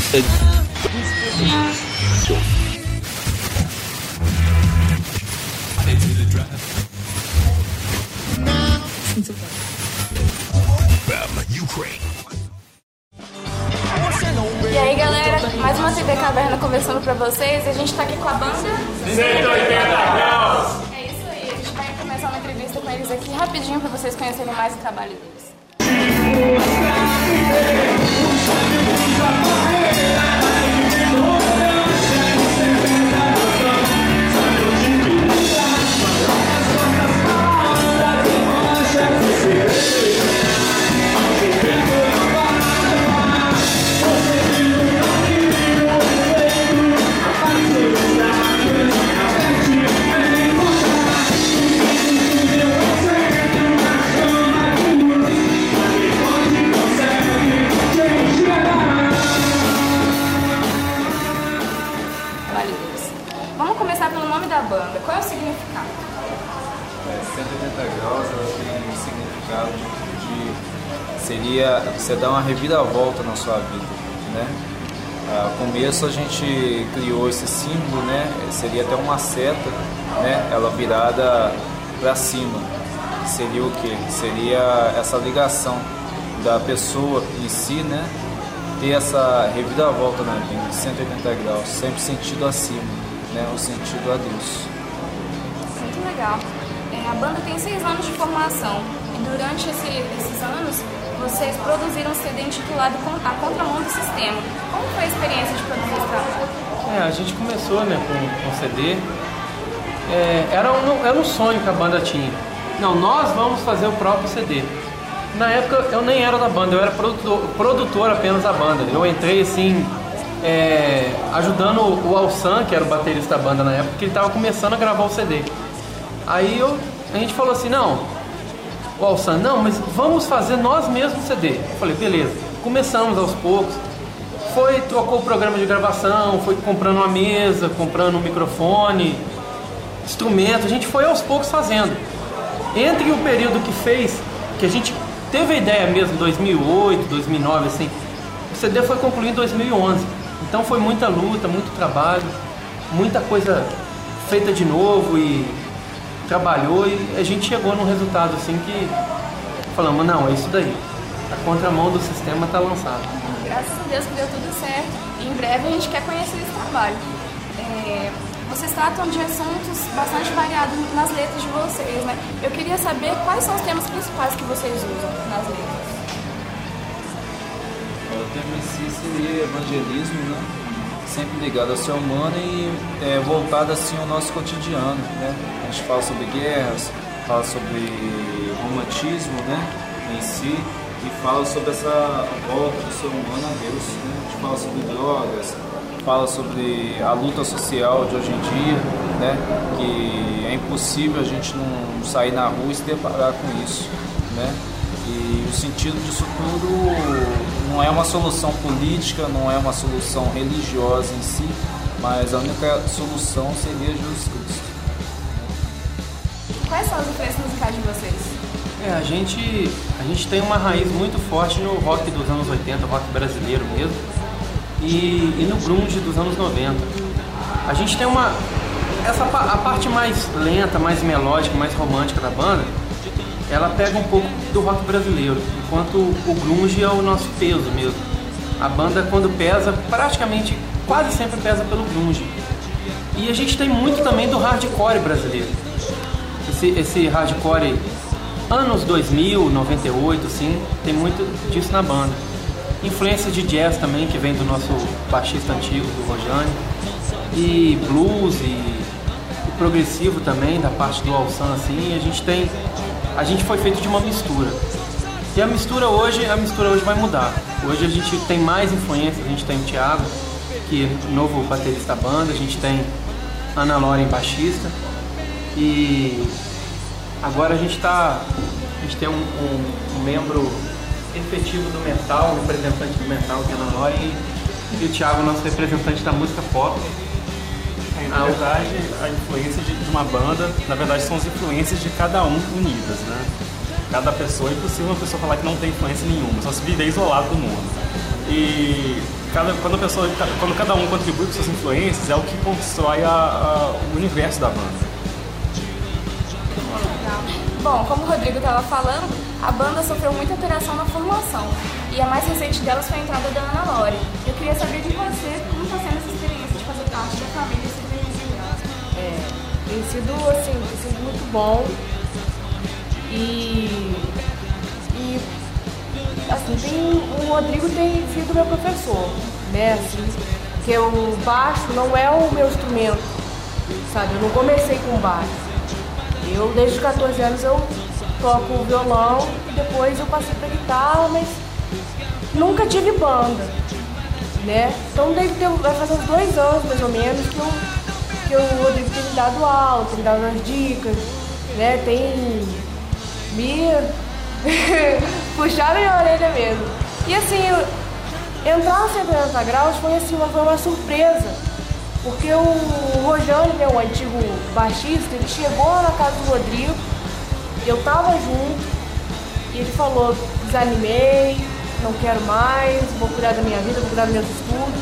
E aí galera, mais uma TV Caverna conversando pra vocês. A gente tá aqui com a banda 180 graus! É isso aí, a gente vai começar uma entrevista com eles aqui rapidinho pra vocês conhecerem mais o trabalho deles. Vamos começar pelo nome da banda. Qual é o significado? 180 graus, ela tem um significado de seria você dar uma reviravolta na sua vida, né? No começo a gente criou esse símbolo, né? Seria até uma seta, né? Ela virada para cima. Seria o quê? Seria essa ligação da pessoa em si, né? Ter essa reviravolta na vida, 180 graus, sempre sentido acima, né? O sentido a Deus. Muito legal. A banda tem 6 anos de formação e durante esses anos vocês produziram um CD intitulado A Contramão do Sistema. Como foi a experiência de produzir esse trabalho? A gente começou, né, com CD. Era um sonho que a banda tinha. Não, nós vamos fazer o próprio CD. Na época eu nem era da banda, eu era produtor apenas da banda. Eu entrei assim, ajudando o Alsan, que era o baterista da banda na época, que ele estava começando a gravar o CD. Aí a gente falou assim, não, o Alsan, não, mas vamos fazer nós mesmos o CD. Eu falei, beleza. Começamos aos poucos. Trocou o programa de gravação, foi comprando uma mesa, comprando um microfone, instrumento. A gente foi aos poucos fazendo. Entre o período que a gente teve a ideia mesmo em 2008, 2009, assim, o CD foi concluído em 2011. Então foi muita luta, muito trabalho, muita coisa feita de novo e trabalhou e a gente chegou num resultado assim que falamos, não, é isso daí. A Contramão do Sistema está lançada. Graças a Deus que deu tudo certo. E em breve a gente quer conhecer esse trabalho. Vocês tratam de assuntos bastante variados nas letras de vocês, né? Eu queria saber quais são os temas principais que vocês usam nas letras. O tema em si seria evangelismo, né? Sempre ligado ao ser humano e voltado assim ao nosso cotidiano, né? A gente fala sobre guerras, fala sobre romantismo, né? Em si, e fala sobre essa volta do ser humano a Deus, né? A gente fala sobre drogas, fala sobre a luta social de hoje em dia, né? Que é impossível a gente não sair na rua e se deparar com isso, né? E o sentido disso tudo não é uma solução política, não é uma solução religiosa em si, mas a única solução seria Jesus Cristo. Quais são as influências musicais de vocês? A gente tem uma raiz muito forte no rock dos anos 80, rock brasileiro mesmo, e no grunge dos anos 90. A gente tem a parte mais lenta, mais melódica, mais romântica da banda, ela pega um pouco do rock brasileiro, enquanto o grunge é o nosso peso mesmo. A banda, quando pesa, praticamente quase sempre pesa pelo grunge. E a gente tem muito também do hardcore brasileiro. Esse hardcore anos 2000, 98, assim, tem muito disso na banda. Influência de jazz também, que vem do nosso baixista antigo, do Rojane. E blues e progressivo também, da parte do Alsan, assim. A gente foi feito de uma mistura. E a mistura hoje vai mudar. Hoje a gente tem mais influências. A gente tem o Thiago, que é o novo baterista da banda. A gente tem a Ana Loren, baixista. E agora a gente tem um membro efetivo do metal, um representante do metal, que é a Ana Loren. E o Thiago, nosso representante da música pop. Na verdade, a influência de uma banda, na verdade, são as influências de cada um unidas, né? Cada pessoa, é impossível uma pessoa falar que não tem influência nenhuma, só se viver isolado do mundo. E quando cada um contribui com suas influências, é o que constrói o universo da banda. Bom, como o Rodrigo estava falando, a banda sofreu muita alteração na formação e a mais recente delas foi a entrada da Ana Lore. Eu queria saber de você como está sendo essa experiência de fazer parte da família Tem sido muito bom e assim, o Rodrigo tem sido meu professor, né, assim, porque o baixo não é o meu instrumento, sabe, eu não comecei com baixo, eu desde os 14 anos eu toco o violão e depois eu passei pra guitarra, mas nunca tive banda, né, então vai fazer uns 2 anos mais ou menos que o Rodrigo tem me dado aula, tem me dado umas dicas, né, tem me puxado minha orelha mesmo. E assim, entrar no 180 graus foi assim, foi uma surpresa, porque o Rojane, né, o antigo baixista, ele chegou na casa do Rodrigo, eu tava junto, e ele falou, desanimei, não quero mais, vou cuidar da minha vida, vou cuidar dos meus estudos.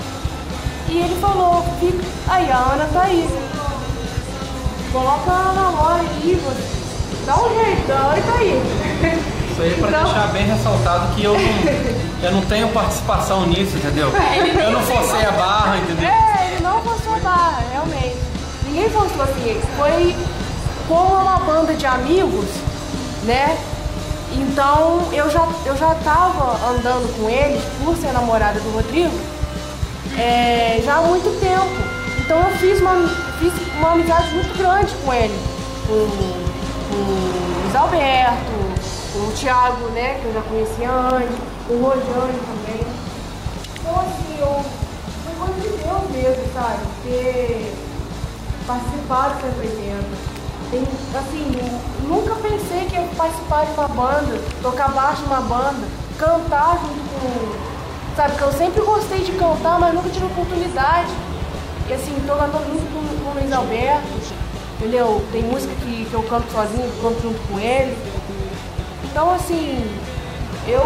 E ele falou, fica aí, a Ana tá aí, coloca a Ana Lore aí, dá um jeitão e tá aí. Isso aí é pra deixar bem ressaltado que eu não tenho participação nisso, entendeu? Eu não forcei a barra, entendeu? Ele não forçou a barra, realmente. Ninguém forçou assim, foi como uma banda de amigos, né? Então eu já tava andando com ele, por ser namorada do Rodrigo, já há muito tempo. Então eu fiz uma amizade muito grande com ele, com o Luiz Alberto, com o Thiago, né, que eu já conhecia antes, com o Rojane também. Então assim, foi coisa de Deus mesmo, sabe? Ter participado do 180. Assim, nunca pensei que ia participar de uma banda, tocar baixo numa banda, cantar junto com... Sabe, que eu sempre gostei de cantar, mas nunca tive oportunidade. E assim, tocando junto com o Luiz Alberto, entendeu? Tem música que eu canto sozinho, canto junto com ele. Então assim, eu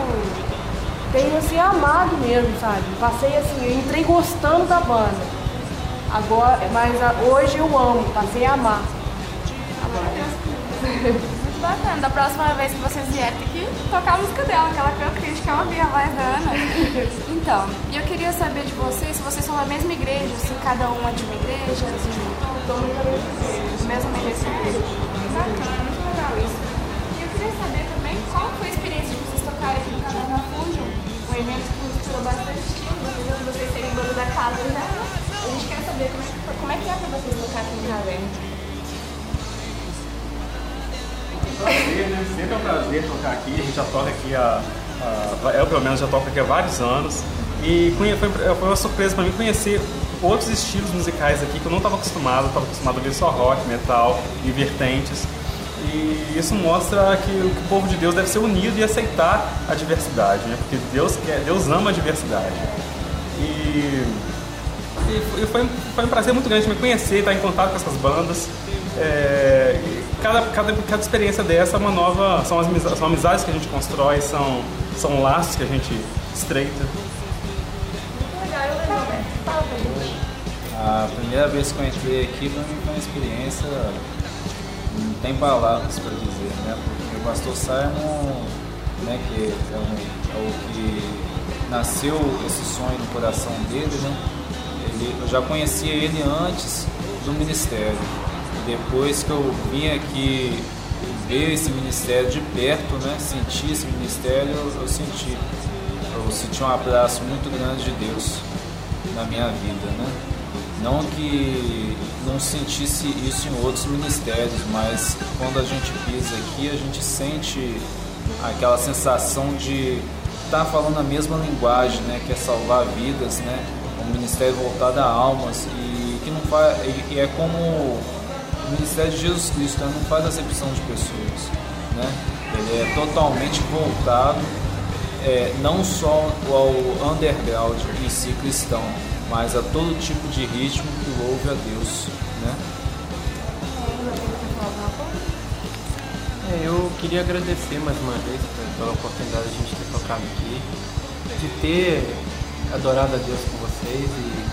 tenho assim, amado mesmo, sabe? Passei assim, eu entrei gostando da banda. Agora, mas hoje eu amo, passei a amar. Muito bacana. Da próxima vez que vocês vierem, tem que tocar a música dela, que ela canta, que a gente quer ouvir a voz da Ana. Então, eu queria saber de vocês, se vocês são da mesma igreja, se cada uma é de uma igreja, se juntam. Estamos na mesma igreja. Bacana, muito legal isso. E eu queria saber também qual foi a experiência de vocês tocarem aqui no canal da Fusion, um evento que misturou bastante estilo, vocês serem banda da casa já, né? A gente quer saber como é que é pra vocês tocar aqui no Caverna. Prazer, né? Sempre é um prazer tocar aqui, a gente já toca aqui eu pelo menos já toco aqui há vários anos e foi uma surpresa para mim conhecer outros estilos musicais aqui que eu não estava acostumado a ouvir só rock, metal e vertentes, e isso mostra que o povo de Deus deve ser unido e aceitar a diversidade, né? Porque Deus ama a diversidade. E foi um prazer muito grande me conhecer, estar em contato com essas bandas. Cada experiência dessa é uma nova, são amizades que a gente constrói, são laços que a gente estreita. A primeira vez que eu entrei aqui, para mim foi uma experiência, não tem palavras para dizer, né? Porque o pastor Simon, né, que é o que nasceu esse sonho no coração dele, né? Eu já conhecia ele antes do ministério. E depois que eu vim aqui ver esse ministério de perto, né, sentir esse ministério, eu senti um abraço muito grande de Deus na minha vida, né? Não que não sentisse isso em outros ministérios, mas quando a gente pisa aqui, a gente sente aquela sensação de estar falando a mesma linguagem, né, que é salvar vidas, né? Um ministério voltado a almas e é como o ministério de Jesus Cristo, né? Não faz acepção de pessoas, né? Ele é totalmente voltado não só ao underground em si cristão, mas a todo tipo de ritmo que louve a Deus, né? Eu queria agradecer mais uma vez pela oportunidade de a gente ter tocado aqui, de ter adorado a Deus com vocês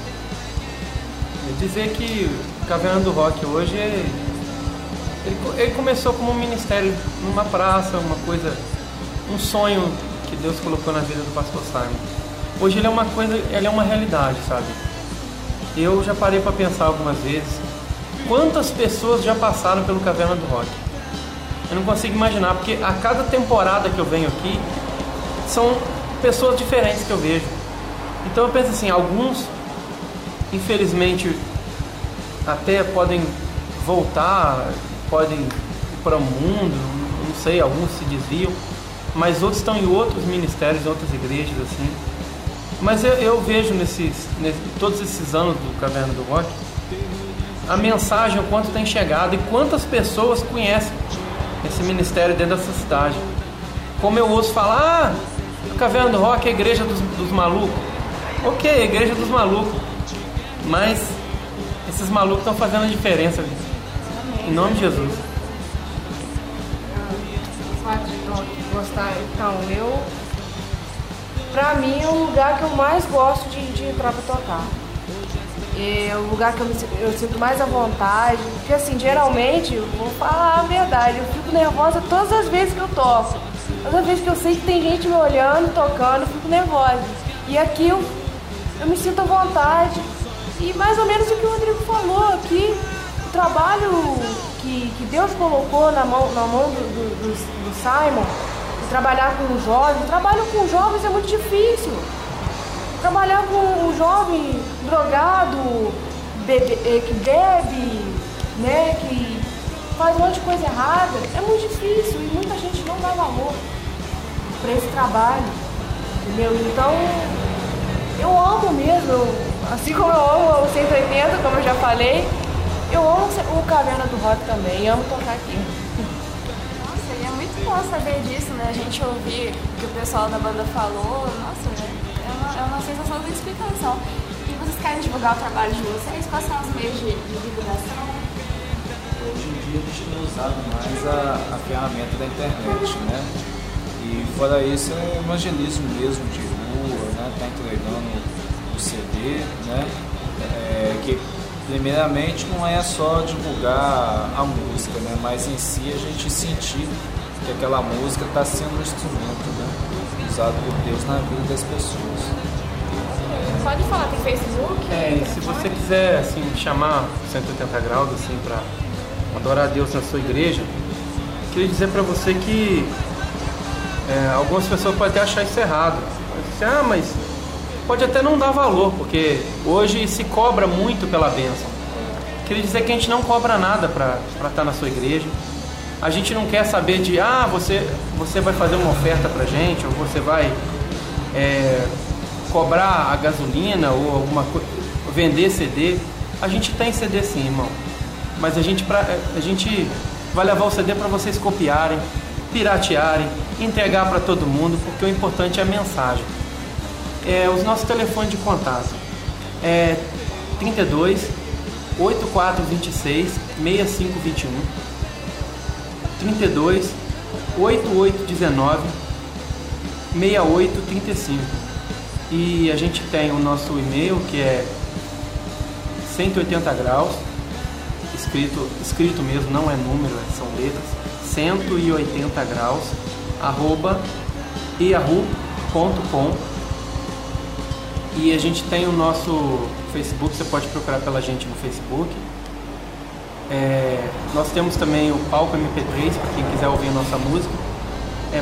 e dizer que o Caverna do Rock hoje ele começou como um ministério numa praça, uma coisa, um sonho que Deus colocou na vida do pastor Simon. Hoje ele é uma coisa, ele é uma realidade, sabe? Eu já parei para pensar algumas vezes quantas pessoas já passaram pelo Caverna do Rock. Eu não consigo imaginar, porque a cada temporada que eu venho aqui são pessoas diferentes que eu vejo. Então eu penso assim, alguns infelizmente até podem voltar, podem ir para o mundo, não sei, alguns se desviam, mas outros estão em outros ministérios, em outras igrejas assim. Mas eu vejo todos esses anos do Caverna do Rock, a mensagem, o quanto tem chegado e quantas pessoas conhecem esse ministério dentro dessa cidade. Como eu ouço falar, a Caverna do Rock é a igreja dos malucos. Ok, a igreja dos malucos, mas esses malucos estão fazendo a diferença, em nome de Jesus. Gostar, então, pra mim é o lugar que eu mais gosto de entrar pra tocar. É o lugar que eu sinto mais à vontade, porque assim, geralmente, vou falar a verdade, eu fico nervosa todas as vezes que eu toco. Todas as vezes que eu sei que tem gente me olhando, tocando, eu fico nervosa. E aqui eu me sinto à vontade. E mais ou menos o que o Rodrigo falou aqui, o trabalho que Deus colocou na mão do Simon, de trabalhar com os jovens. O trabalho com os jovens é muito difícil. Trabalhar com um jovem drogado, que bebe, né, que faz um monte de coisa errada, é muito difícil e muita gente não dá valor para esse trabalho, entendeu? Então, eu amo mesmo, assim como eu amo o 180, como eu já falei, eu amo o Caverna do Rock também, amo tocar aqui. Nossa, e é muito bom saber disso, né? A gente ouvir o que o pessoal da banda falou, nossa, é uma sensação de explicação. E vocês querem divulgar o trabalho de vocês? Quais são os meios de divulgação? Hoje em dia a gente tem usado mais a ferramenta da internet, né? E fora isso é evangelismo mesmo, de rua, né? Tá entregando o CD, né? Que primeiramente não é só divulgar a música, né? Mas em si a gente sentir que aquela música está sendo um instrumento, né? Usado por Deus na vida das pessoas. Pode falar, tem Facebook? E se você quiser assim, chamar 180 graus assim, para adorar a Deus na sua igreja, queria dizer para você que algumas pessoas podem até achar isso errado. Pode dizer, mas pode até não dar valor, porque hoje se cobra muito pela bênção. Queria dizer que a gente não cobra nada para estar na sua igreja. A gente não quer saber de, você vai fazer uma oferta pra gente, ou você vai cobrar a gasolina, ou alguma coisa, vender CD. A gente tem CD sim, irmão. Mas a gente vai levar o CD para vocês copiarem, piratearem, entregar para todo mundo, porque o importante é a mensagem. Os nossos telefones de contato é 32 8426 6521, 32 8819 6835. E a gente tem o nosso e-mail, que é 180 graus, escrito mesmo, não é número, são letras, 180 graus @yahoo.com. E a gente tem o nosso Facebook, você pode procurar pela gente no Facebook. Nós temos também o Palco MP3, para quem quiser ouvir a nossa música. É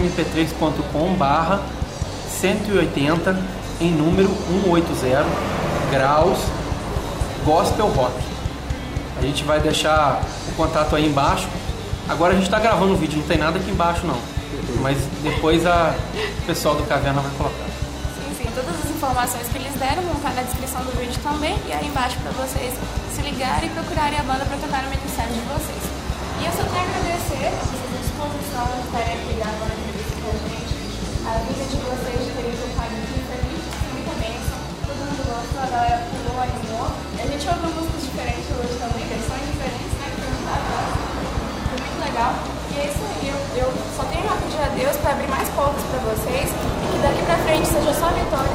palcomp3.com/180 em número 180 graus Gospel Rock. A gente vai deixar o contato aí embaixo. Agora a gente está gravando o vídeo, não tem nada aqui embaixo não, mas depois o pessoal do Caverna vai colocar. Sim, todas as informações que eles deram vão estar na descrição do vídeo também, e aí embaixo para vocês se ligarem e procurarem a banda para tocar no ministério de vocês. E eu só quero agradecer a vocês a disposição de estarem aqui gravando a entrevista com a gente, a vida de vocês de terem tocado aqui, foi muita bênção, todo mundo gostou, a galera pulou, animou. A gente ouviu músicas diferentes hoje também, versões diferentes, né, que foi muito legal. E é isso aí, eu só tenho a pedir a Deus para abrir mais portas para vocês, e que daqui para frente seja só vitória